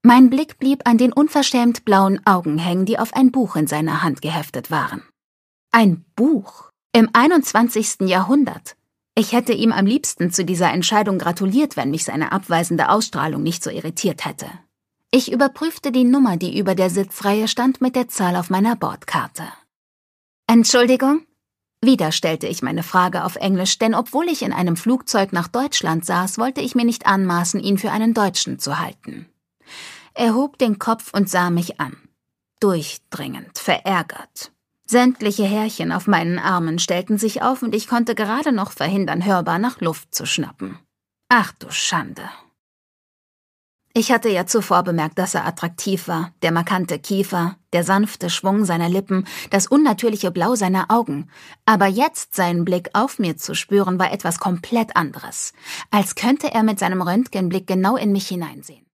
Mein Blick blieb an den unverschämt blauen Augen hängen, die auf ein Buch in seiner Hand geheftet waren. Ein Buch im 21. Jahrhundert. Ich hätte ihm am liebsten zu dieser Entscheidung gratuliert, wenn mich seine abweisende Ausstrahlung nicht so irritiert hätte. Ich überprüfte die Nummer, die über der Sitzreihe stand, mit der Zahl auf meiner Bordkarte. »Entschuldigung?« Wieder stellte ich meine Frage auf Englisch, denn obwohl ich in einem Flugzeug nach Deutschland saß, wollte ich mir nicht anmaßen, ihn für einen Deutschen zu halten. Er hob den Kopf und sah mich an. Durchdringend, verärgert. Sämtliche Härchen auf meinen Armen stellten sich auf und ich konnte gerade noch verhindern, hörbar nach Luft zu schnappen. Ach du Schande. Ich hatte ja zuvor bemerkt, dass er attraktiv war, der markante Kiefer, der sanfte Schwung seiner Lippen, das unnatürliche Blau seiner Augen. Aber jetzt seinen Blick auf mir zu spüren, war etwas komplett anderes. Als könnte er mit seinem Röntgenblick genau in mich hineinsehen.